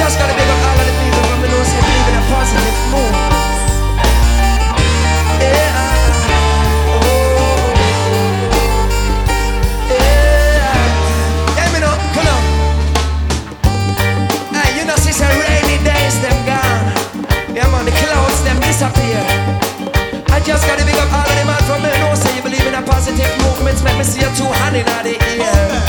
just gotta big up all of the people from the know say believe in a positive mood. Yeah. The clouds, them disappear. I just gotta big up all of them out from me. Know say you believe in a positive movements. Make me see you two hand in the air.